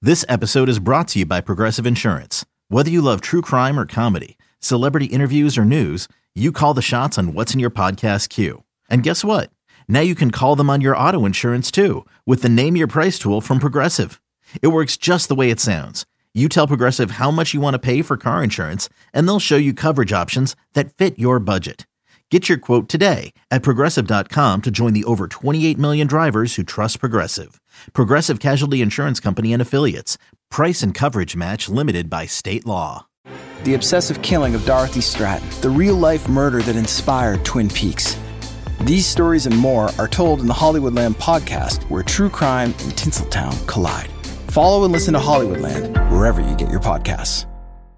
This episode is brought to you by Progressive Insurance. Whether you love true crime or comedy, celebrity interviews or news, you call the shots on what's in your podcast queue. And guess what? Now you can call them on your auto insurance too with the Name Your Price tool from Progressive. It works just the way it sounds. You tell Progressive how much you want to pay for car insurance, and they'll show you coverage options that fit your budget. Get your quote today at Progressive.com to join the over 28 million drivers who trust Progressive. Progressive Casualty Insurance Company and Affiliates. Price and coverage match limited by state law. The obsessive killing of Dorothy Stratton, the real-life murder that inspired Twin Peaks. These stories and more are told in the Hollywoodland podcast, where true crime and Tinseltown collide. Follow and listen to Hollywoodland wherever you get your podcasts.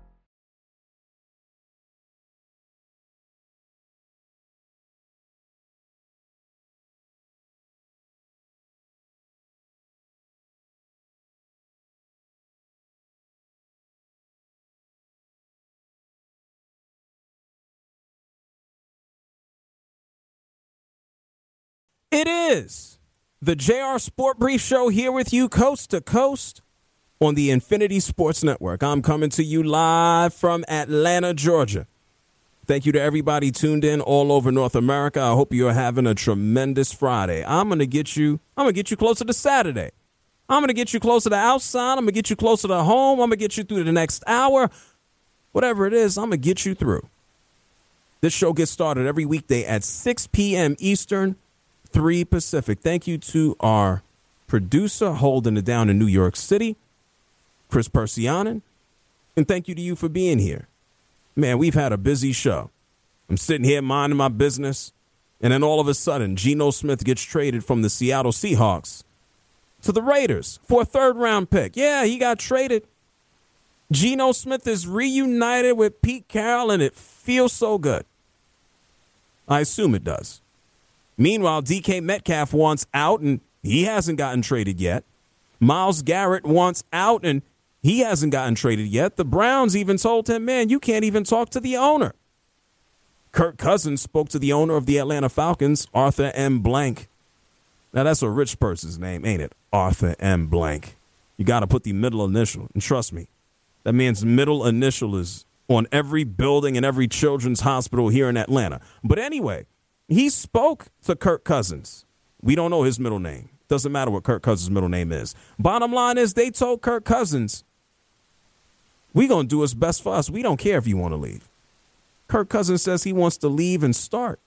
It is the JR Sport Brief Show here with you coast to coast on the Infinity Sports Network. I'm coming to you live from Atlanta, Georgia. Thank you to everybody tuned in all over North America. I hope you're having a tremendous Friday. I'm going to get you closer to Saturday. I'm going to get you closer to outside. I'm going to get you closer to home. I'm going to get you through the next hour. Whatever it is, I'm going to get you through. This show gets started every weekday at 6 p.m. Eastern, 3 Pacific. Thank you to our producer holding it down in New York City, Chris Persianen, and thank you to you for being here. Man, we've had a busy show. I'm sitting here minding my business, and then all of a sudden, Geno Smith gets traded from the Seattle Seahawks to the Raiders for a third-round pick. Yeah, he got traded. Geno Smith is reunited with Pete Carroll, and it feels so good. I assume it does. Meanwhile, DK Metcalf wants out, and he hasn't gotten traded yet. Myles Garrett wants out, and he hasn't gotten traded yet. The Browns even told him, man, you can't even talk to the owner. Kirk Cousins spoke to the owner of the Atlanta Falcons, Arthur M. Blank. Now, that's a rich person's name, ain't it? Arthur M. Blank. You got to put the middle initial, and trust me, that man's middle initial is on every building and every children's hospital here in Atlanta. But anyway, he spoke to Kirk Cousins. We don't know his middle name. Doesn't matter what Kirk Cousins' middle name is. Bottom line is they told Kirk Cousins, we're going to do what's best for us. We don't care if you want to leave. Kirk Cousins says he wants to leave and start.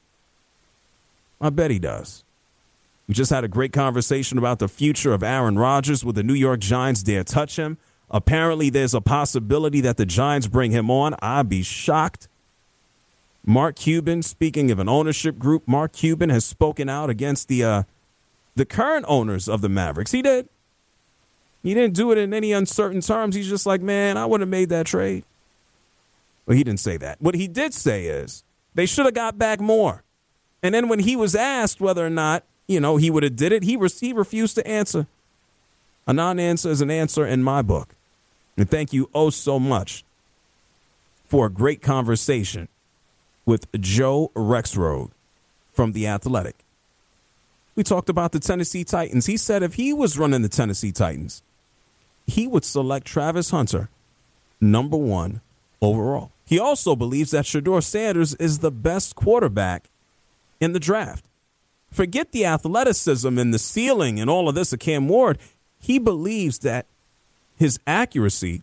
I bet he does. We just had a great conversation about the future of Aaron Rodgers. Will the New York Giants dare touch him? Apparently, there's a possibility that the Giants bring him on. I'd be shocked. Mark Cuban, speaking of an ownership group, Mark Cuban has spoken out against the current owners of the Mavericks. He did. He didn't do it in any uncertain terms. He's just like, man, I wouldn't have made that trade. Well, he didn't say that. What he did say is they should have got back more. And then when he was asked whether or not, he would have did it, he refused to answer. A non-answer is an answer in my book. And thank you oh so much for a great conversation with Joe Rexrode from The Athletic. We talked about the Tennessee Titans. He said if he was running the Tennessee Titans, he would select Travis Hunter number 1 overall. He also believes that Shedeur Sanders is the best quarterback in the draft. Forget the athleticism and the ceiling and all of this of Cam Ward. He believes that his accuracy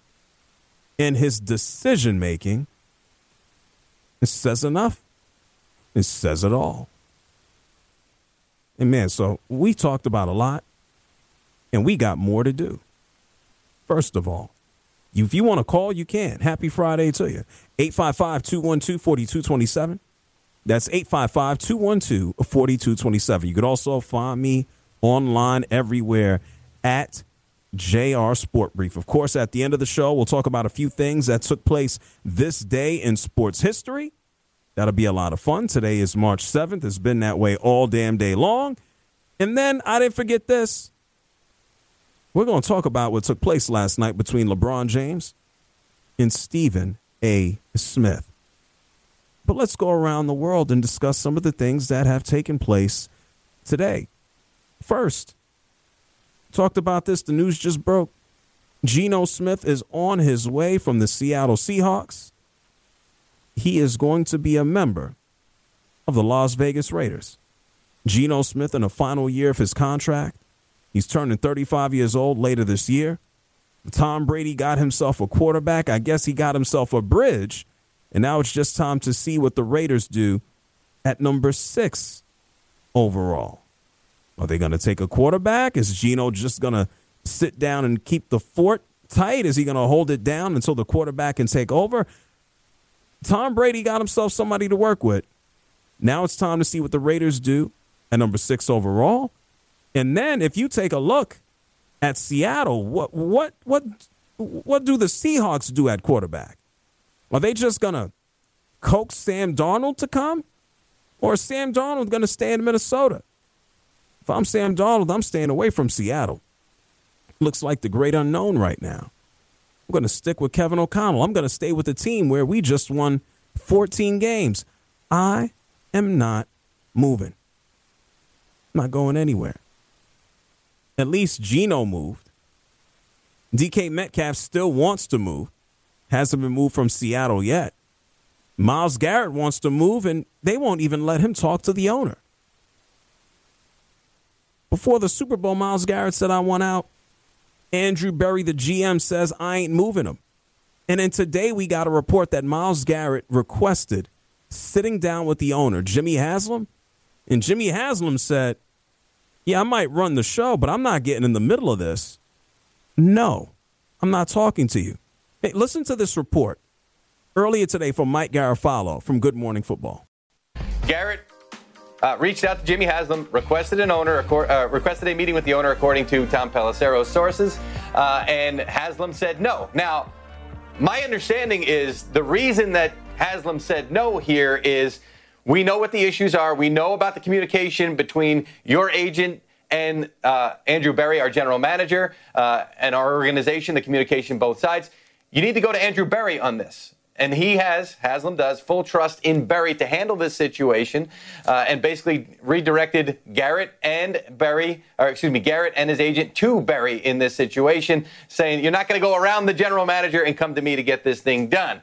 and his decision-making, it says enough. It says it all. And, man, so we talked about a lot, and we got more to do. First of all, if you want to call, you can. Happy Friday to you. 855-212-4227. That's 855-212-4227. You could also find me online everywhere at JR Sport Brief. Of course, at the end of the show, we'll talk about a few things that took place this day in sports history. That'll be a lot of fun. Today is March 7th. It's been that way all damn day long. And then I didn't forget this. We're going to talk about what took place last night between LeBron James and Stephen A. Smith. But let's go around the world and discuss some of the things that have taken place today. First, talked about this. The news just broke. Geno Smith is on his way from the Seattle Seahawks. He is going to be a member of the Las Vegas Raiders. Geno Smith in the final year of his contract. He's turning 35 years old later this year. Tom Brady got himself a quarterback. I guess he got himself a bridge. And now it's just time to see what the Raiders do at number 6 overall. Are they going to take a quarterback? Is Geno just going to sit down and keep the fort tight? Is he going to hold it down until the quarterback can take over? Tom Brady got himself somebody to work with. Now it's time to see what the Raiders do at number 6 overall. And then if you take a look at Seattle, what do the Seahawks do at quarterback? Are they just going to coax Sam Darnold to come? Or is Sam Darnold going to stay in Minnesota? If I'm Sam Darnold, I'm staying away from Seattle. Looks like the great unknown right now. I'm going to stick with Kevin O'Connell. I'm going to stay with the team where we just won 14 games. I am not moving. I'm not going anywhere. At least Geno moved. DK Metcalf still wants to move. Hasn't been moved from Seattle yet. Myles Garrett wants to move, and they won't even let him talk to the owner. Before the Super Bowl, Myles Garrett said, I want out. Andrew Berry, the GM, says, I ain't moving him. And then today we got a report that Myles Garrett requested sitting down with the owner, Jimmy Haslam. And Jimmy Haslam said, yeah, I might run the show, but I'm not getting in the middle of this. No, I'm not talking to you. Hey, listen to this report earlier today from Mike Garafalo from Good Morning Football. Garrett reached out to Jimmy Haslam, requested a meeting with the owner, according to Tom Pelissero's sources, and Haslam said no. Now, my understanding is the reason that Haslam said no here is we know what the issues are. We know about the communication between your agent and Andrew Berry, our general manager, and our organization, the communication both sides. You need to go to Andrew Berry on this. And Haslam does, full trust in Berry to handle this situation, and basically redirected Garrett and his agent to Berry in this situation, saying, you're not going to go around the general manager and come to me to get this thing done.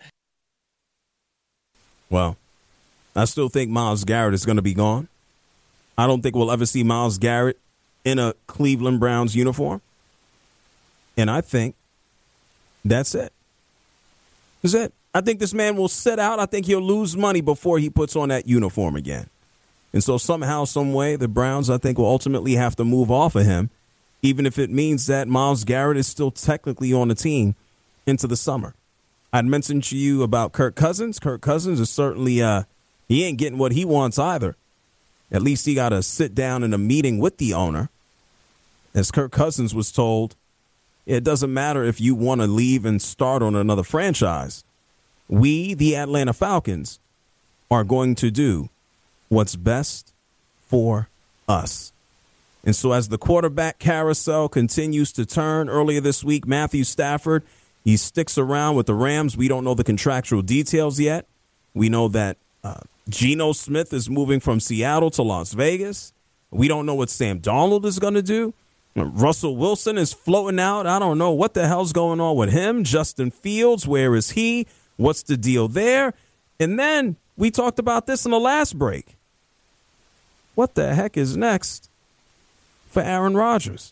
Well, I still think Myles Garrett is going to be gone. I don't think we'll ever see Myles Garrett in a Cleveland Browns uniform. And I think that's it. That's it. I think this man will sit out. I think he'll lose money before he puts on that uniform again. And so somehow, some way, the Browns, I think, will ultimately have to move off of him, even if it means that Myles Garrett is still technically on the team into the summer. I'd mentioned to you about Kirk Cousins. Kirk Cousins is certainly, he ain't getting what he wants either. At least he got to sit down in a meeting with the owner. As Kirk Cousins was told, it doesn't matter if you want to leave and start on another franchise. We, the Atlanta Falcons, are going to do what's best for us. And so as the quarterback carousel continues to turn, earlier this week, Matthew Stafford, he sticks around with the Rams. We don't know the contractual details yet. We know that Geno Smith is moving from Seattle to Las Vegas. We don't know what Sam Darnold is going to do. Russell Wilson is floating out. I don't know what the hell's going on with him. Justin Fields, where is he? What's the deal there? And then we talked about this in the last break. What the heck is next for Aaron Rodgers?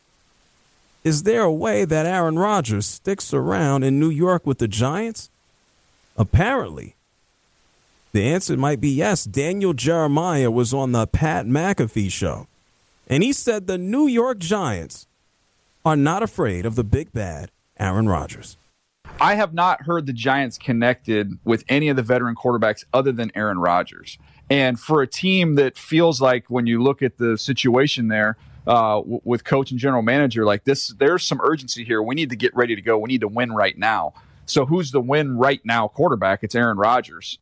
Is there a way that Aaron Rodgers sticks around in New York with the Giants? Apparently, the answer might be yes. Daniel Jeremiah was on the Pat McAfee show, and he said the New York Giants are not afraid of the big bad Aaron Rodgers. I have not heard the Giants connected with any of the veteran quarterbacks other than Aaron Rodgers. And for a team that feels like, when you look at the situation there with coach and general manager, like this, there's some urgency here. We need to get ready to go. We need to win right now. So who's the win right now quarterback? It's Aaron Rodgers.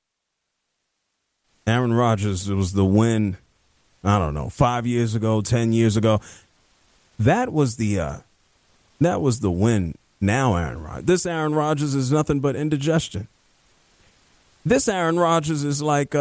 Aaron Rodgers was the win, I don't know, 5 years ago, 10 years ago. That was the win. Now Aaron Rodgers. This Aaron Rodgers is nothing but indigestion. This Aaron Rodgers is like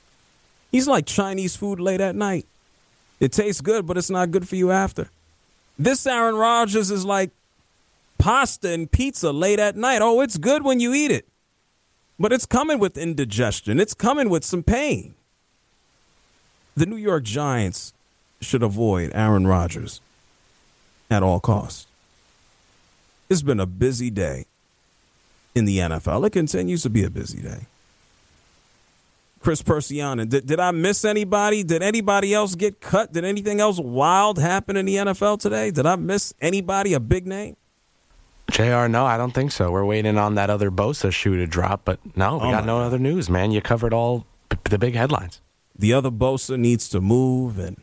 he's like Chinese food late at night. It tastes good, but it's not good for you after. This Aaron Rodgers is like pasta and pizza late at night. Oh, it's good when you eat it, but it's coming with indigestion. It's coming with some pain. The New York Giants should avoid Aaron Rodgers at all costs. It's been a busy day in the NFL. It continues to be a busy day. Chris Persiana, did I miss anybody? Did anybody else get cut? Did anything else wild happen in the NFL today? Did I miss anybody, a big name? JR, no, I don't think so. We're waiting on that other Bosa shoe to drop, but no, we got no other news, man. You covered all the big headlines. The other Bosa needs to move, and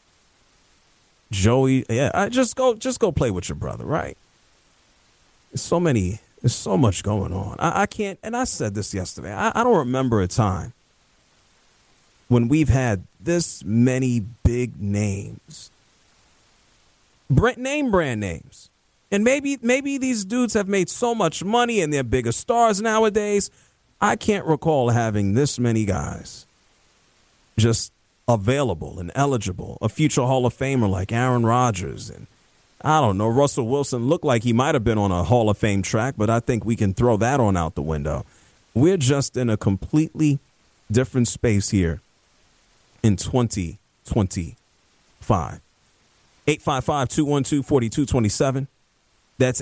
Joey, just go play with your brother, right? There's so much going on. I can't, and I said this yesterday, I don't remember a time when we've had this many big names, brand names. And maybe these dudes have made so much money and they're bigger stars nowadays. I can't recall having this many guys just available and eligible. A future Hall of Famer like Aaron Rodgers and, I don't know, Russell Wilson looked like he might have been on a Hall of Fame track, but I think we can throw that on out the window. We're just in a completely different space here in 2025. 855-212-4227. That's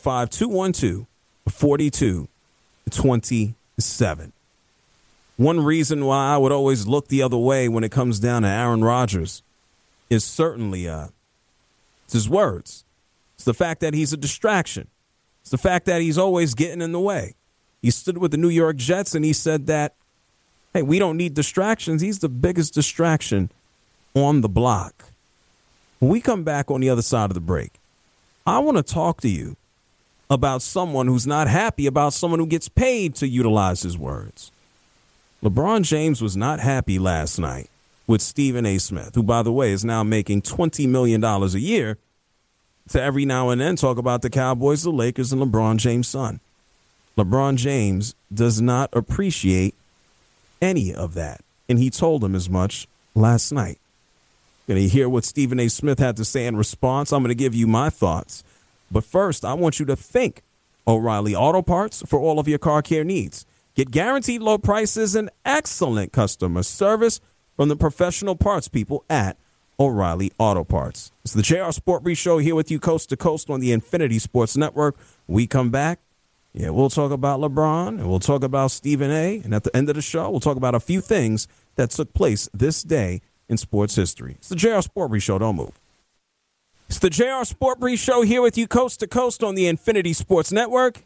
855-212-4227. One reason why I would always look the other way when it comes down to Aaron Rodgers is certainly it's his words. It's the fact that he's a distraction. It's the fact that he's always getting in the way. He stood with the New York Jets and he said that, hey, we don't need distractions. He's the biggest distraction on the block. When we come back on the other side of the break, I want to talk to you about someone who's not happy about someone who gets paid to utilize his words. LeBron James was not happy last night with Stephen A. Smith, who, by the way, is now making $20 million a year to every now and then talk about the Cowboys, the Lakers, and LeBron James' son. LeBron James does not appreciate any of that, and he told him as much last night. Going to hear what Stephen A. Smith had to say in response. I'm going to give you my thoughts. But first, I want you to thank O'Reilly Auto Parts for all of your car care needs. Get guaranteed low prices and excellent customer service from the professional parts people at O'Reilly Auto Parts. It's the JR Sport Brief Show here with you coast to coast on the Infinity Sports Network. We come back. Yeah, we'll talk about LeBron and we'll talk about Stephen A. And at the end of the show, we'll talk about a few things that took place this day in sports history. It's the JR Sport Brief Show. Don't move. It's the JR Sport Brief Show here with you coast to coast on the Infinity Sports Network.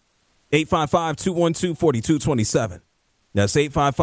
855-212-4227. That's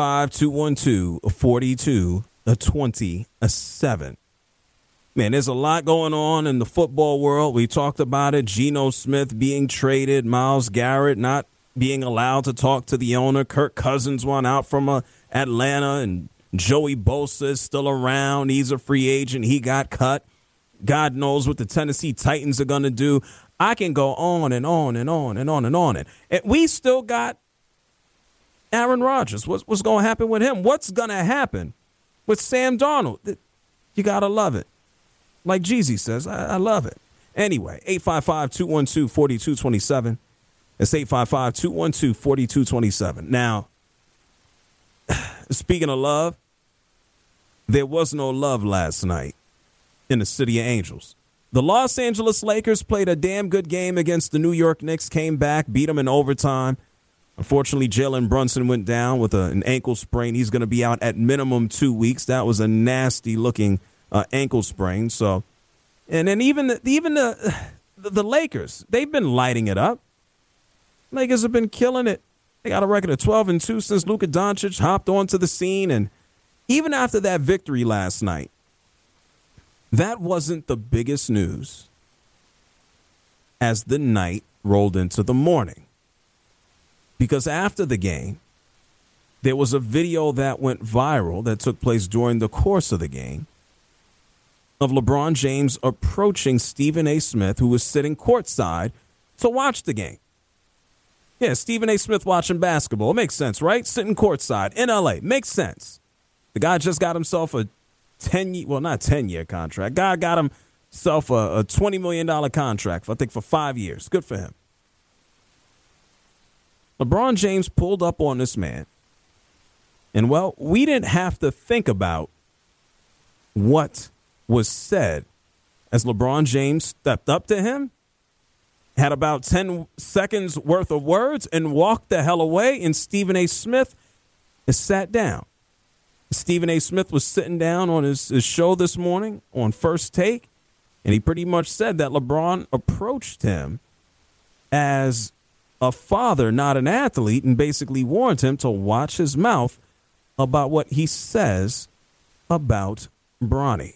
855-212-4227. Man, there's a lot going on in the football world. We talked about it. Geno Smith being traded. Myles Garrett not being allowed to talk to the owner. Kirk Cousins won out from Atlanta. And Joey Bosa is still around. He's a free agent. He got cut. God knows what the Tennessee Titans are going to do. I can go on and on and on and on and on. And we still got Aaron Rodgers. What's going to happen with him? What's going to happen with Sam Darnold? You got to love it. Like Jeezy says, I love it. Anyway, 855-212-4227. It's 855-212-4227. Now, speaking of love, there was no love last night in the City of Angels. The Los Angeles Lakers played a damn good game against the New York Knicks, came back, beat them in overtime. Unfortunately, Jalen Brunson went down with an ankle sprain. He's going to be out at minimum 2 weeks. That was a nasty-looking ankle sprain. So, and then even the Lakers, they've been lighting it up. Lakers have been killing it. They got a record of 12-2 since Luka Doncic hopped onto the scene. And even after that victory last night, that wasn't the biggest news as the night rolled into the morning. Because after the game, there was a video that went viral that took place during the course of the game of LeBron James approaching Stephen A. Smith, who was sitting courtside to watch the game. Yeah, Stephen A. Smith watching basketball. It makes sense, right? Sitting courtside in L.A. Makes sense. The guy just got himself a 10-year contract. God got him himself a $20 million contract, I think, for 5 years. Good for him. LeBron James pulled up on this man. And, well, we didn't have to think about what was said as LeBron James stepped up to him, had about 10 seconds worth of words, and walked the hell away, and Stephen A. Smith sat down. Stephen A. Smith was sitting down on his show this morning on First Take, and he pretty much said that LeBron approached him as a father, not an athlete, and basically warned him to watch his mouth about what he says about Bronny.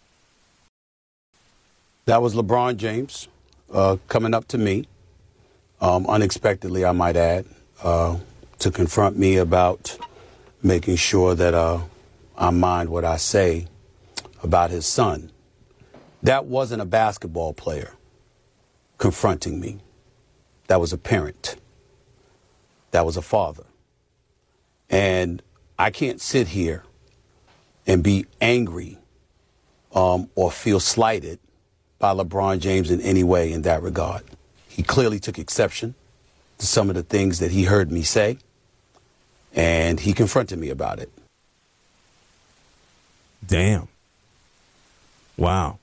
That was LeBron James coming up to me, unexpectedly, I might add, to confront me about making sure that I mind what I say about his son. That wasn't a basketball player confronting me. That was a parent. That was a father. And I can't sit here and be angry or feel slighted by LeBron James in any way in that regard. He clearly took exception to some of the things that he heard me say, and he confronted me about it. Damn. Wow.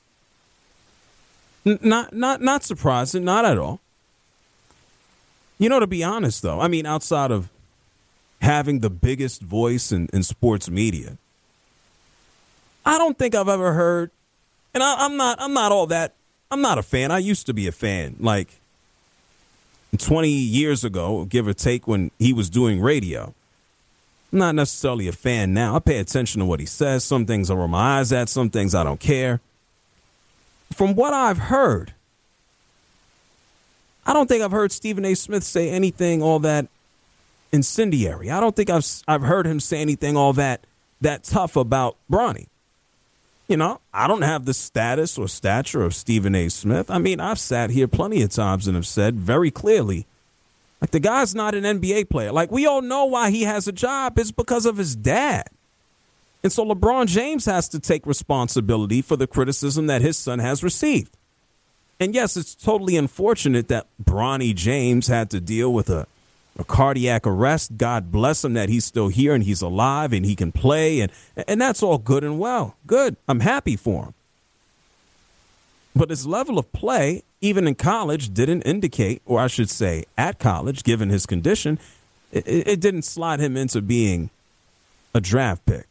Not surprising, not at all. You know, to be honest, though, I mean, outside of having the biggest voice in sports media, I don't think I've ever heard, and I'm not a fan. I used to be a fan, like 20 years ago, give or take, when he was doing radio. I'm not necessarily a fan now. I pay attention to what he says. Some things I roll my eyes at, some things I don't care. From what I've heard, I don't think I've heard Stephen A. Smith say anything all that incendiary. I don't think I've heard him say anything all that tough about Bronny. You know, I don't have the status or stature of Stephen A. Smith. I mean, I've sat here plenty of times and have said very clearly, like, the guy's not an NBA player. Like, we all know why he has a job. It's because of his dad. And so LeBron James has to take responsibility for the criticism that his son has received. And yes, it's totally unfortunate that Bronny James had to deal with a cardiac arrest. God bless him that he's still here and he's alive and he can play. And that's all good and well. Good. I'm happy for him. But his level of play, even in college, didn't indicate, or I should say at college, given his condition, it didn't slide him into being a draft pick.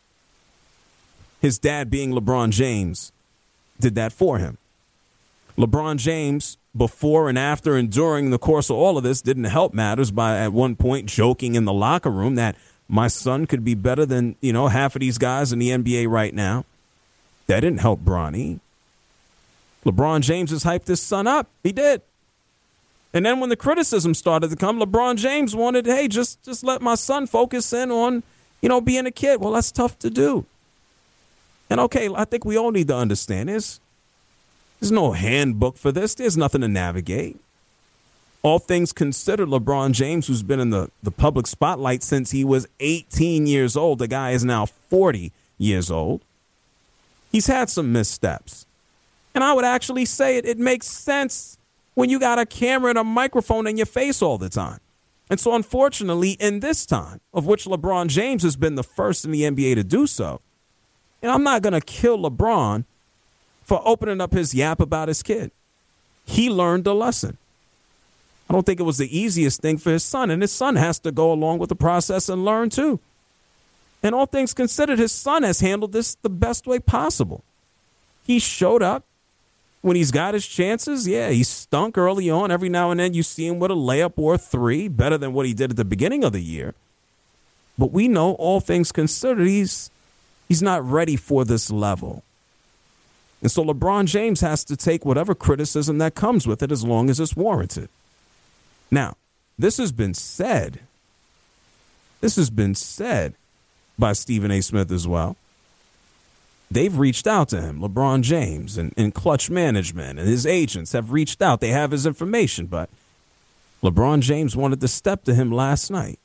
His dad, being LeBron James, did that for him. LeBron James, before and after and during the course of all of this, didn't help matters by at one point joking in the locker room that my son could be better than, half of these guys in the NBA right now. That didn't help Bronny. LeBron James has hyped his son up. He did. And then when the criticism started to come, LeBron James wanted, hey, just let my son focus in on, being a kid. Well, that's tough to do. And okay, I think we all need to understand this. There's no handbook for this. There's nothing to navigate. All things considered, LeBron James, who's been in the public spotlight since he was 18 years old, the guy is now 40 years old. He's had some missteps. And I would actually say it makes sense when you got a camera and a microphone in your face all the time. And so, unfortunately, in this time, of which LeBron James has been the first in the NBA to do so, and I'm not going to kill LeBron for opening up his yap about his kid. He learned a lesson. I don't think it was the easiest thing for his son, and his son has to go along with the process and learn too. And all things considered, his son has handled this the best way possible. He showed up when he's got his chances. Yeah, he stunk early on. Every now and then you see him with a layup or a three, better than what he did at the beginning of the year. But we know, all things considered, he's not ready for this level. And so LeBron James has to take whatever criticism that comes with it as long as it's warranted. Now, this has been said. This has been said by Stephen A. Smith as well. They've reached out to him, LeBron James and Clutch Management and his agents have reached out. They have his information, but LeBron James wanted to step to him last night.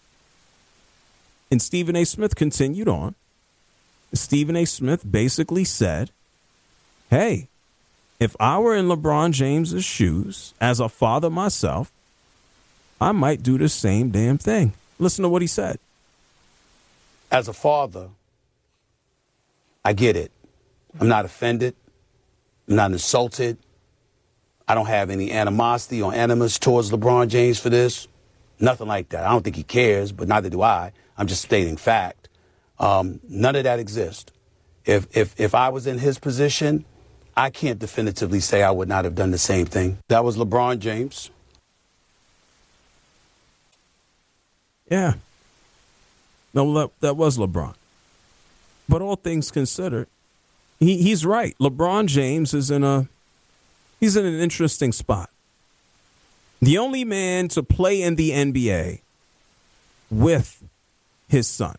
And Stephen A. Smith continued on. Stephen A. Smith basically said, hey, if I were in LeBron James's shoes, as a father myself, I might do the same damn thing. Listen to what he said. As a father, I get it. I'm not offended. I'm not insulted. I don't have any animosity or animus towards LeBron James for this. Nothing like that. I don't think he cares, but neither do I. I'm just stating fact. None of that exists. If I was in his position, I can't definitively say I would not have done the same thing. That was LeBron James. Yeah. No, that was LeBron. But all things considered, he's right. LeBron James is he's in an interesting spot. The only man to play in the NBA with his son.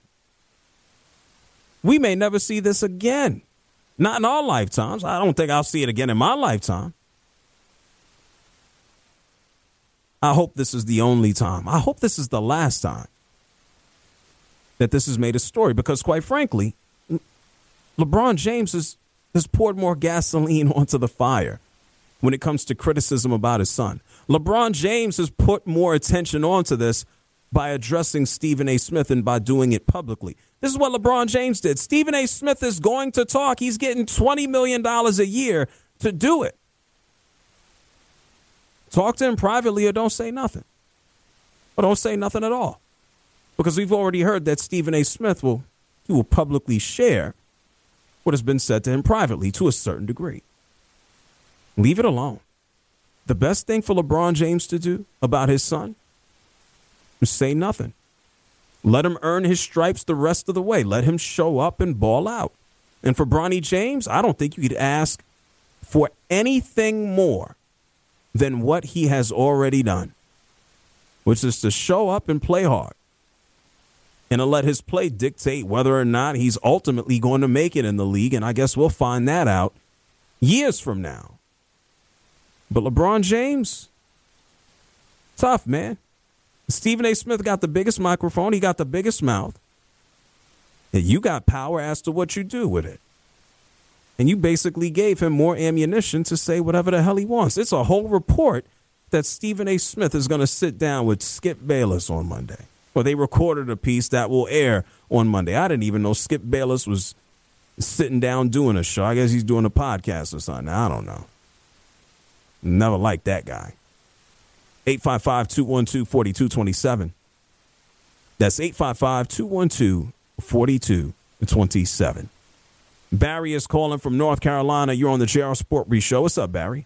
We may never see this again. Not in our lifetimes. I don't think I'll see it again in my lifetime. I hope this is the only time. I hope this is the last time that this is made a story, because quite frankly, LeBron James has poured more gasoline onto the fire when it comes to criticism about his son. LeBron James has put more attention onto this by addressing Stephen A. Smith and by doing it publicly. This is what LeBron James did. Stephen A. Smith is going to talk. He's getting $20 million a year to do it. Talk to him privately or don't say nothing. Or don't say nothing at all. Because we've already heard that Stephen A. Smith will publicly share what has been said to him privately to a certain degree. Leave it alone. The best thing for LeBron James to do about his son is say nothing. Let him earn his stripes the rest of the way. Let him show up and ball out. And for Bronny James, I don't think you could ask for anything more than what he has already done, which is to show up and play hard and to let his play dictate whether or not he's ultimately going to make it in the league. And I guess we'll find that out years from now. But LeBron James, tough, man. Stephen A. Smith got the biggest microphone. He got the biggest mouth. And you got power as to what you do with it. And you basically gave him more ammunition to say whatever the hell he wants. It's a whole report that Stephen A. Smith is going to sit down with Skip Bayless on Monday. Well, they recorded a piece that will air on Monday. I didn't even know Skip Bayless was sitting down doing a show. I guess he's doing a podcast or something. I don't know. Never liked that guy. 855-212-4227. That's 855-212-4227. Barry is calling from North Carolina. You're on the JR Sport Brief Show. What's up, Barry?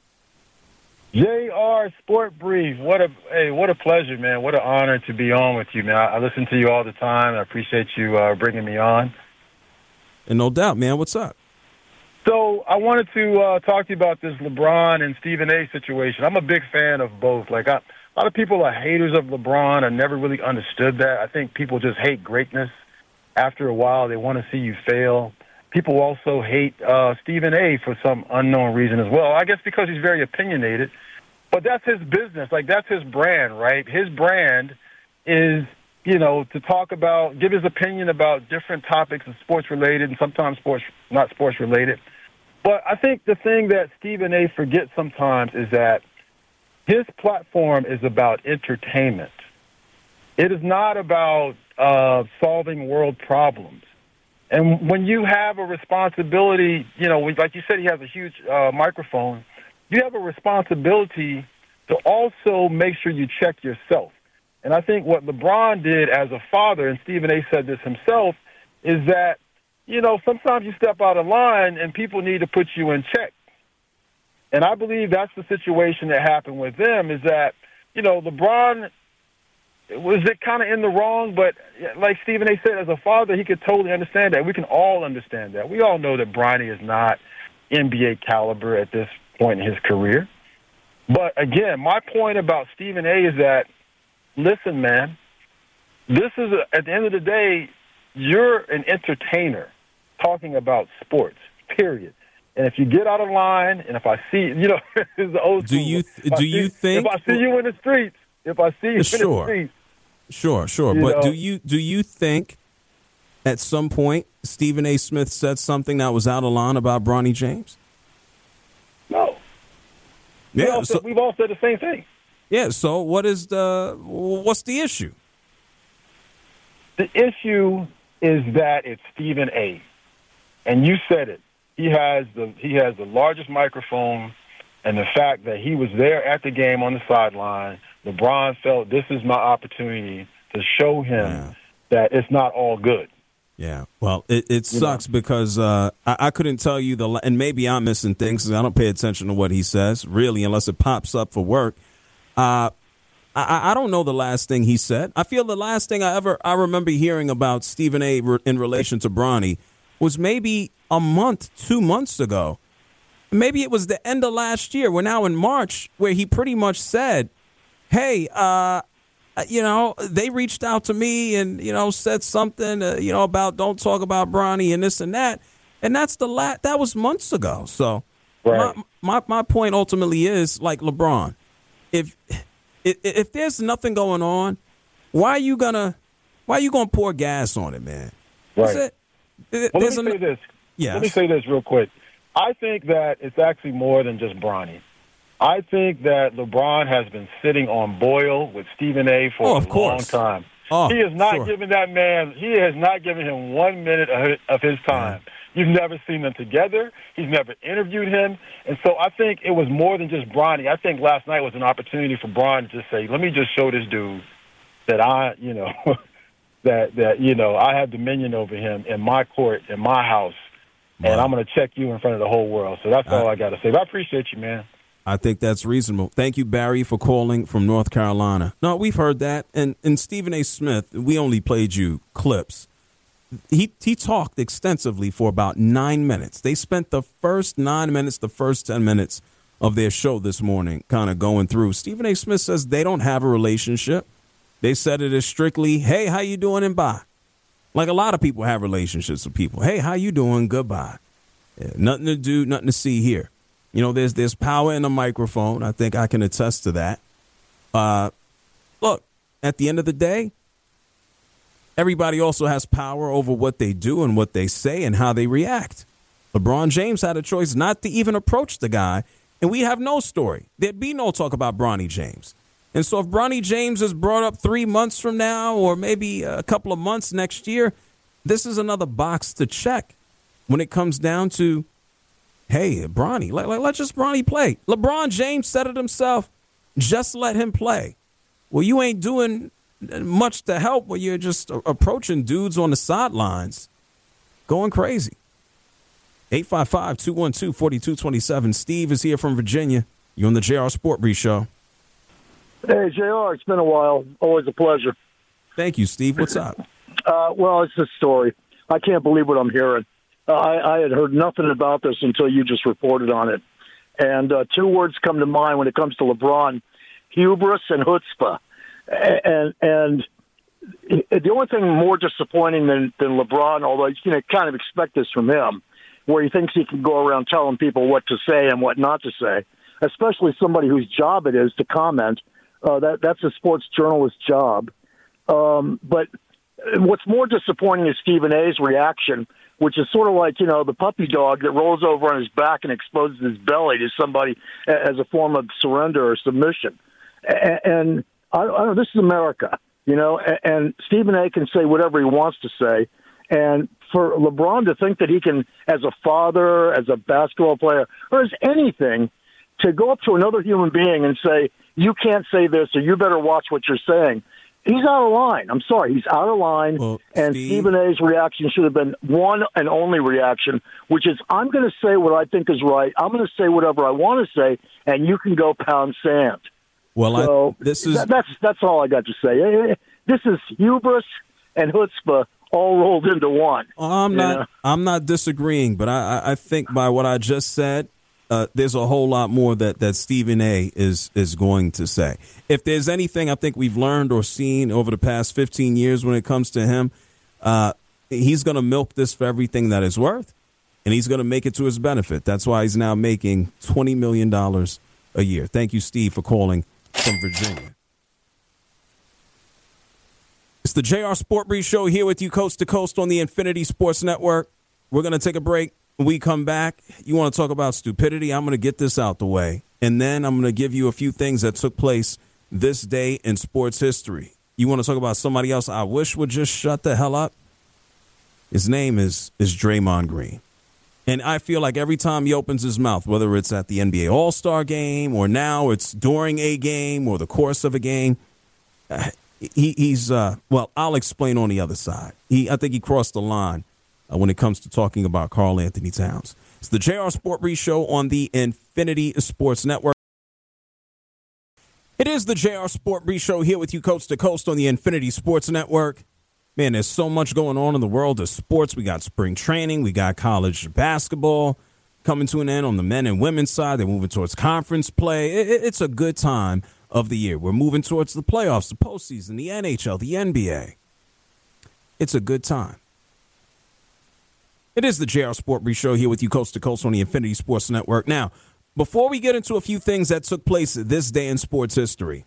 JR Sport Brief. What a pleasure, man. What an honor to be on with you, man. I listen to you all the time. I appreciate you bringing me on. And no doubt, man. What's up? So I wanted to talk to you about this LeBron and Stephen A. situation. I'm a big fan of both. A lot of people are haters of LeBron. I never really understood that. I think people just hate greatness. After a while, they want to see you fail. People also hate Stephen A. for some unknown reason as well. I guess because he's very opinionated. But that's his business. That's his brand, right? His brand is, to talk about, give his opinion about different topics, sports-related and sometimes not sports-related. But I think the thing that Stephen A. forgets sometimes is that his platform is about entertainment. It is not about solving world problems. And when you have a responsibility, like you said, he has a huge microphone, you have a responsibility to also make sure you check yourself. And I think what LeBron did as a father, and Stephen A. said this himself, is that, sometimes you step out of line and people need to put you in check. And I believe that's the situation that happened with them, is that, LeBron was it kind of in the wrong, but like Stephen A. said, as a father, he could totally understand that. We can all understand that. We all know that Bronny is not NBA caliber at this point in his career. But again, my point about Stephen A. is that, listen, man, this is, at the end of the day, you're an entertainer talking about sports, period. And if you get out of line, and if I see, it's the old school. Do you think? If I see you in the streets, in the streets. Sure. But do you think at some point Stephen A. Smith said something that was out of line about Bronny James? No. Yeah, We've all said the same thing. Yeah, so what's the issue? The issue is that it's Stephen A. And you said it. He has the largest microphone, and the fact that he was there at the game on the sideline, LeBron felt this is my opportunity to show him that it's not all good. Yeah, well, it sucks because I couldn't tell you and maybe I'm missing things because I don't pay attention to what he says, really, unless it pops up for work. I don't know the last thing he said. I feel the last thing I remember hearing about Stephen A. in relation to Bronny was maybe a month, 2 months ago. Maybe it was the end of last year. We're now in March, where he pretty much said, hey, they reached out to me and, said something, about don't talk about Bronny and this and that. And that's that was months ago. So right. my point ultimately is, like LeBron, if there's nothing going on, why are you gonna pour gas on it, man? Right. Let me say this. Yes. Let me say this real quick. I think that it's actually more than just Bronny. I think that LeBron has been sitting on boil with Stephen A. for a long time. He has not given that man. He has not given him 1 minute of his time. You've never seen them together. He's never interviewed him. And so I think it was more than just Bronny. I think last night was an opportunity for Bron to just say, let me just show this dude that I have dominion over him in my court, in my house, and I'm going to check you in front of the whole world. So that's all I got to say. But I appreciate you, man. I think that's reasonable. Thank you, Barry, for calling from North Carolina. No, we've heard that. And Stephen A. Smith, we only played you clips. He talked extensively for about 9 minutes. They spent the first 9 minutes, the first 10 minutes of their show this morning kind of going through. Stephen A. Smith says they don't have a relationship. They said it is strictly, hey, how you doing, and bye. Like a lot of people have relationships with people. Hey, how you doing? Goodbye. Yeah, nothing to do, nothing to see here. There's power in a microphone. I think I can attest to that. Look, at the end of the day, everybody also has power over what they do and what they say and how they react. LeBron James had a choice not to even approach the guy, and we have no story. There'd be no talk about Bronny James. And so if Bronny James is brought up 3 months from now or maybe a couple of months next year, this is another box to check when it comes down to, hey, Bronny, let just Bronny play. LeBron James said it himself, just let him play. Well, you ain't doing much to help when you're just approaching dudes on the sidelines going crazy. 855-212-4227. Steve is here from Virginia. You're on the JR Sport Brief Show. Hey, JR, it's been a while. Always a pleasure. Thank you, Steve. What's up? Well, it's this story. I can't believe what I'm hearing. I had heard nothing about this until you just reported on it. And two words come to mind when it comes to LeBron: hubris and chutzpah. And the only thing more disappointing than LeBron, although you can kind of expect this from him, where he thinks he can go around telling people what to say and what not to say, especially somebody whose job it is to comment. That's a sports journalist's job. But what's more disappointing is Stephen A.'s reaction, which is sort of like, the puppy dog that rolls over on his back and exposes his belly to somebody as a form of surrender or submission. And I don't know, this is America, and Stephen A. can say whatever he wants to say. And for LeBron to think that he can, as a father, as a basketball player, or as anything, to go up to another human being and say, you can't say this or you better watch what you're saying, he's out of line. I'm sorry, he's out of line. Well, and Stephen A.'s reaction should have been one and only reaction, which is, I'm going to say what I think is right. I'm going to say whatever I want to say, and you can go pound sand. Well, so that's all I got to say. This is hubris and chutzpah all rolled into one. I'm not disagreeing, but I think by what I just said, there's a whole lot more that Stephen A. is going to say. If there's anything I think we've learned or seen over the past 15 years when it comes to him, he's going to milk this for everything that it's worth, and he's going to make it to his benefit. That's why he's now making $20 million a year. Thank you, Steve, for calling from Virginia. It's the JR Sport Brief Show here with you coast to coast on the Infinity Sports Network. We're going to take a break. When we come back, you want to talk about stupidity? I'm going to get this out the way. and then I'm going to give you a few things that took place this day in sports history. You want to talk about somebody else I wish would just shut the hell up? His name is Draymond Green. And I feel like every time he opens his mouth, whether it's at the NBA All-Star game or now it's during a game or the course of a game, he's I'll explain on the other side. I think he crossed the line when it comes to talking about Karl Anthony Towns. It's the JR Sport Brief Show on the Infinity Sports Network. It is the JR Sport Brief Show here with you coast to coast on the Infinity Sports Network. Man, there's so much going on in the world of sports. We got spring training. We got college basketball coming to an end on the men and women's side. They're moving towards conference play. It's a good time of the year. We're moving towards the playoffs, the postseason, the NHL, the NBA. It's a good time. It is the JR Sport Brief Show here with you coast to coast on the Infinity Sports Network. Now, before we get into a few things that took place this day in sports history,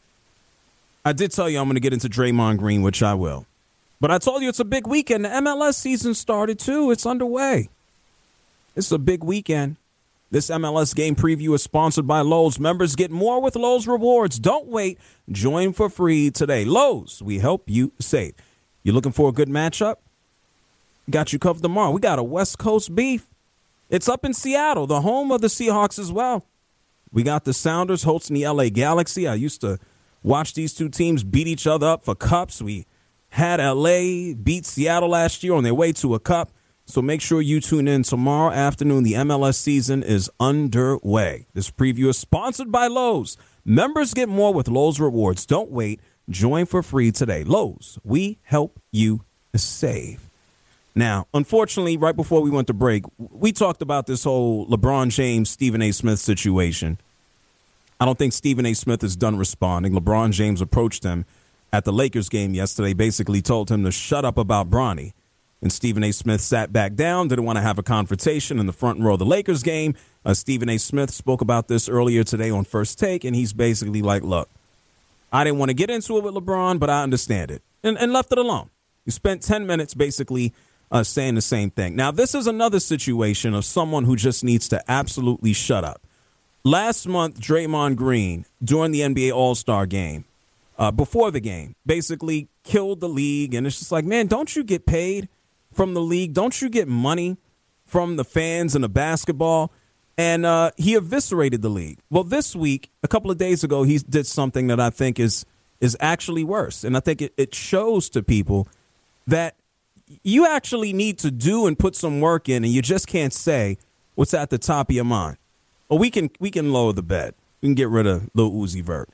I did tell you I'm going to get into Draymond Green, which I will. But I told you it's a big weekend. The MLS season started, too. It's underway. It's a big weekend. This MLS game preview is sponsored by Lowe's. Members get more with Lowe's Rewards. Don't wait. Join for free today. Lowe's, we help you save. You looking for a good matchup? Got you covered tomorrow. We got a West Coast beef. It's up in Seattle, the home of the Seahawks as well. We got the Sounders hosting the LA Galaxy. I used to watch these two teams beat each other up for cups. We had LA beat Seattle last year on their way to a cup. So make sure you tune in tomorrow afternoon. The MLS season is underway. This preview is sponsored by Lowe's. Members get more with Lowe's Rewards. Don't wait. Join for free today. Lowe's, we help you save. Now, unfortunately, right before we went to break, we talked about this whole LeBron James, Stephen A. Smith situation. I don't think Stephen A. Smith is done responding. LeBron James approached him at the Lakers game yesterday, basically told him to shut up about Bronny. And Stephen A. Smith sat back down, didn't want to have a confrontation in the front row of the Lakers game. Stephen A. Smith spoke about this earlier today on First Take, and he's basically like, look, I didn't want to get into it with LeBron, but I understand it, and left it alone. He spent 10 minutes basically saying the same thing. Now, this is another situation of someone who just needs to absolutely shut up. Last month, Draymond Green, during the NBA All-Star game, before the game, basically killed the league. And it's just like, man, don't you get paid from the league? Don't you get money from the fans and the basketball? And he eviscerated the league. Well, this week, a couple of days ago, he did something that I think is actually worse. And I think it shows to people that you actually need to do and put some work in, and you just can't say what's at the top of your mind. Well, we can lower the bet. We can get rid of Lil Uzi Vert.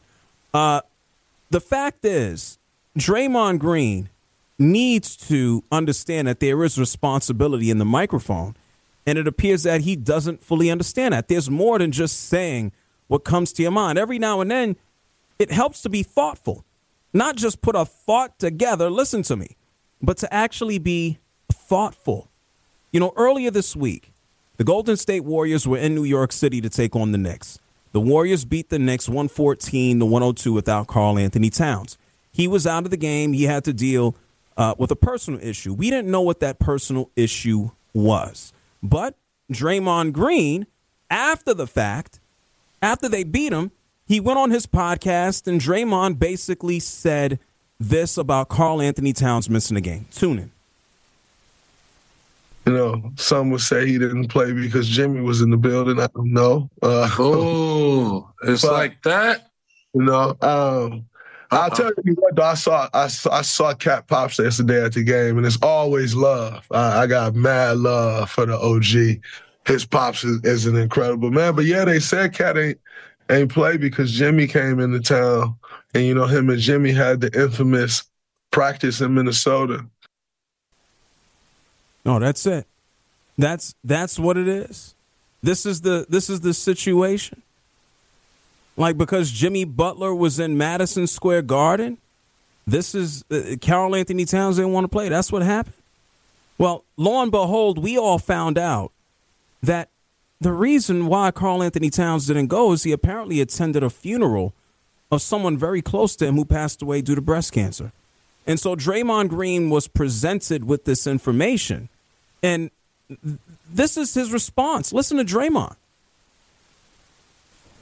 The fact is, Draymond Green needs to understand that there is responsibility in the microphone, and it appears that he doesn't fully understand that. There's more than just saying what comes to your mind. Every now and then, it helps to be thoughtful, not just put a thought together, listen to me, but to actually be thoughtful. You know, earlier this week, the Golden State Warriors were in New York City to take on the Knicks. The Warriors beat the Knicks 114-102 without Karl Anthony Towns. He was out of the game. He had to deal with a personal issue. We didn't know what that personal issue was. But Draymond Green, after the fact, after they beat him, he went on his podcast, and Draymond basically said this about Karl Anthony Towns missing the game. Tune in. You know, some would say he didn't play because Jimmy was in the building. I don't know. It's like that. You know, I'll tell you what, though, I saw Cat Pops yesterday at the game, and it's always love. I got mad love for the OG. His Pops is an incredible man. But, yeah, they said Cat ain't play because Jimmy came into town. And, you know, him and Jimmy had the infamous practice in Minnesota. No, that's it. That's what it is. This is the situation. Like, because Jimmy Butler was in Madison Square Garden, this is Karl Anthony Towns didn't want to play. That's what happened. Well, lo and behold, we all found out that the reason why Karl Anthony Towns didn't go is he apparently attended a funeral of someone very close to him who passed away due to breast cancer. And so Draymond Green was presented with this information. And this is his response. Listen to Draymond.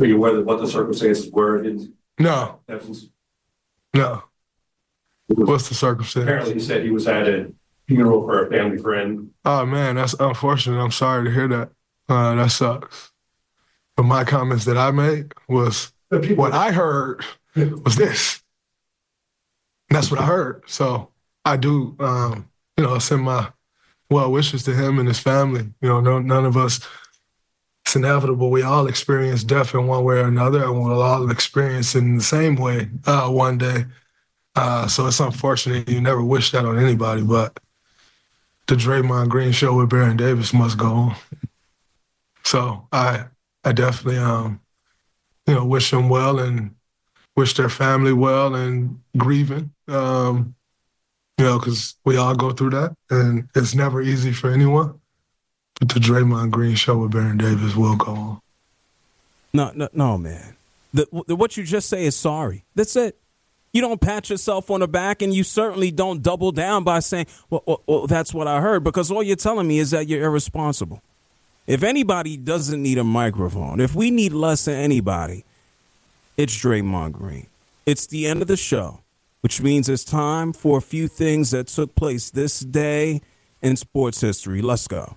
Are you aware of what the circumstances were? No. No. What's the circumstance? Apparently, he said he was at a funeral for a family friend. Oh, man, that's unfortunate. I'm sorry to hear that. That sucks. But my comments that I made was what I heard was this. And that's what I heard. So I do, send my well wishes to him and his family. None of us, it's inevitable. We all experience death in one way or another, and we'll all experience it in the same way one day. So it's unfortunate. You never wish that on anybody, but the Draymond Green show with Baron Davis must go on. So I definitely, wish them well and wish their family well and grieving, because we all go through that, and it's never easy for anyone. But the Draymond Green show with Baron Davis will go on. No, man. What you just say is sorry. That's it. You don't pat yourself on the back, and you certainly don't double down by saying, well, that's what I heard, because all you're telling me is that you're irresponsible. If anybody doesn't need a microphone, if we need less than anybody, it's Draymond Green. It's the end of the show, which means it's time for a few things that took place this day in sports history. Let's go.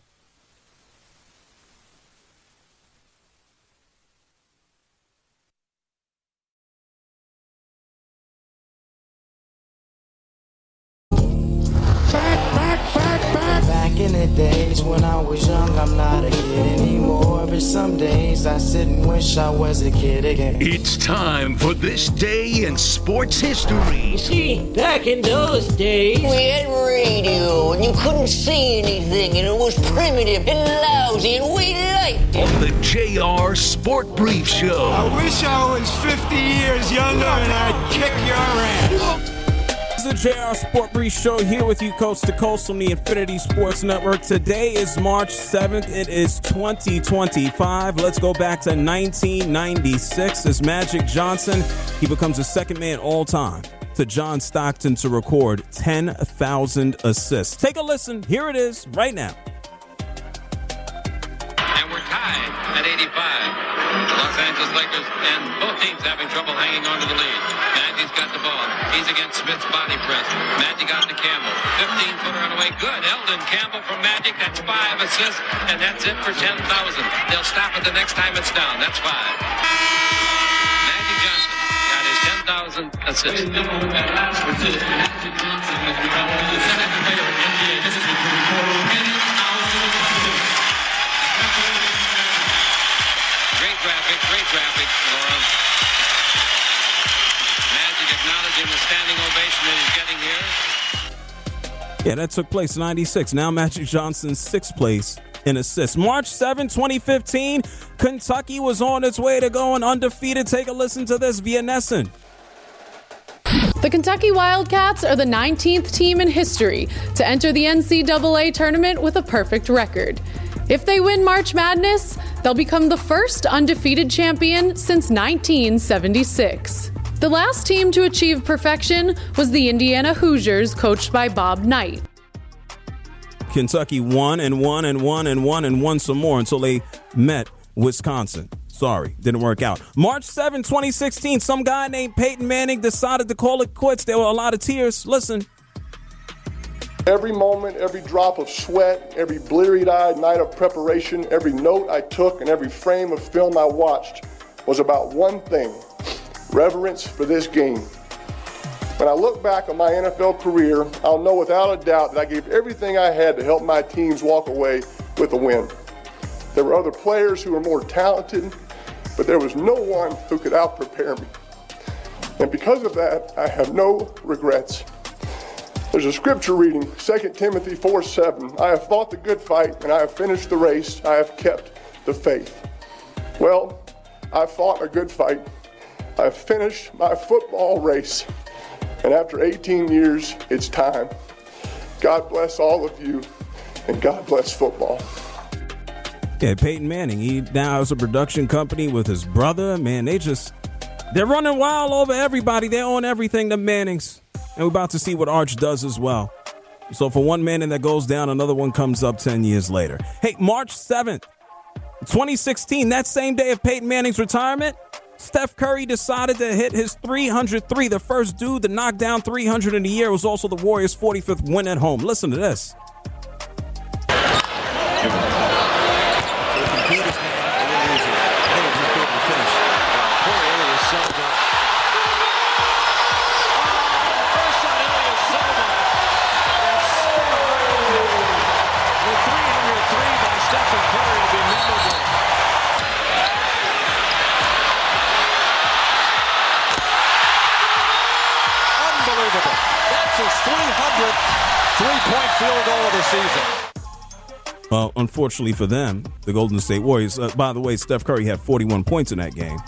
Back in the days when I was young, I'm not a kid anymore. But some days I sit and wish I was a kid again. It's time for this day in sports history. You see, back in those days, we had radio and you couldn't see anything, and it was primitive and lousy, and we liked it. On the JR Sport Brief Show. I wish I was 50 years younger and I'd kick your ass. The JR Sport Brief Show here with you coast to coast on the Infinity Sports Network. Today is March 7th. It is 2025. Let's go back to 1996 as Magic Johnson, he becomes the second man all time to John Stockton to record 10,000 assists. Take a listen. Here it is right now. And we're tied at 85. Los Angeles Lakers and both teams having trouble hanging on to the lead. Magic's got the ball. He's against Smith's body press. Magic out to Campbell. 15-footer on the way. Good. Eldon Campbell from Magic. That's 5 assists, and that's it for 10,000. They'll stop it the next time it's down. That's 5. Magic Johnson got his 10,000 assists. Magic Johnson has become the second player in NBA history to record 10,000 assists. Great graphic, Laura. Magic acknowledging the standing ovation that he's getting here. Yeah, that took place in 96. Now Magic Johnson's 6th place in assists. March 7, 2015, Kentucky was on its way to going undefeated. Take a listen to this via Nesson. The Kentucky Wildcats are the 19th team in history to enter the NCAA tournament with a perfect record. If they win March Madness, they'll become the first undefeated champion since 1976. The last team to achieve perfection was the Indiana Hoosiers, coached by Bob Knight. Kentucky won and won and won and won and won some more until they met Wisconsin. Sorry, didn't work out. March 7, 2016, some guy named Peyton Manning decided to call it quits. There were a lot of tears. Listen. Every moment, every drop of sweat, every bleary-eyed night of preparation, every note I took, and every frame of film I watched was about one thing: reverence for this game. When I look back on my NFL career, I'll know without a doubt that I gave everything I had to help my teams walk away with a win. There were other players who were more talented, but there was no one who could out-prepare me. And because of that, I have no regrets. There's a scripture reading, 2 Timothy 4:7. I have fought the good fight, and I have finished the race. I have kept the faith. Well, I fought a good fight. I've finished my football race. And after 18 years, it's time. God bless all of you, and God bless football. Yeah, Peyton Manning, he now has a production company with his brother. Man, they're running wild over everybody. They own everything, the Mannings. And we're about to see what Arch does as well. So for one Manning that goes down, another one comes up 10 years later. Hey, March 7th, 2016, that same day of Peyton Manning's retirement, Steph Curry decided to hit his 303. The first dude to knock down 300 in a year. Was also the Warriors' 45th win at home. Listen to this. Field goal of the season. Well, unfortunately for them, the Golden State Warriors, by the way, Steph Curry had 41 points in that game.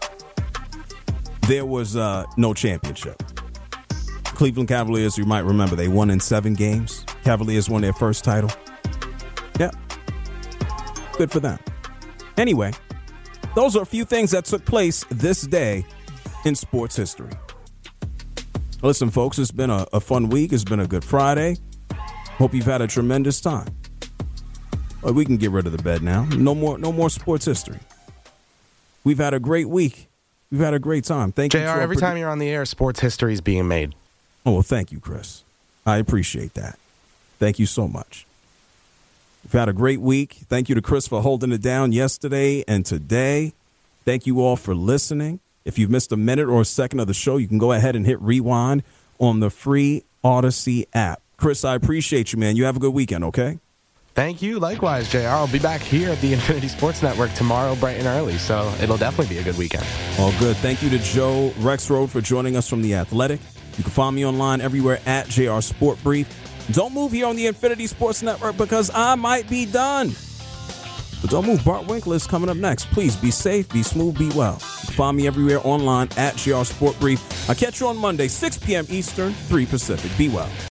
There was no championship. Cleveland Cavaliers, you might remember, they won in 7 games. Cavaliers won their first title. Yeah. Good for them. Anyway, those are a few things that took place this day in sports history. Listen, folks, it's been a fun week. It's been a good Friday. Hope you've had a tremendous time. Well, we can get rid of the bed now. No more sports history. We've had a great week. We've had a great time. Thank you. JR, every time you're on the air, sports history is being made. Oh, well, thank you, Chris. I appreciate that. Thank you so much. We've had a great week. Thank you to Chris for holding it down yesterday and today. Thank you all for listening. If you've missed a minute or a second of the show, you can go ahead and hit rewind on the free Odyssey app. Chris, I appreciate you, man. You have a good weekend, okay? Thank you. Likewise, JR. I'll be back here at the Infinity Sports Network tomorrow bright and early, so it'll definitely be a good weekend. All good. Thank you to Joe Rexroad for joining us from The Athletic. You can find me online everywhere at JR Sport Brief. Don't move here on the Infinity Sports Network because I might be done. But don't move. Bart Winkler is coming up next. Please be safe, be smooth, be well. Find me everywhere online at JR Sport Brief. I'll catch you on Monday, 6 p.m. Eastern, 3 Pacific. Be well.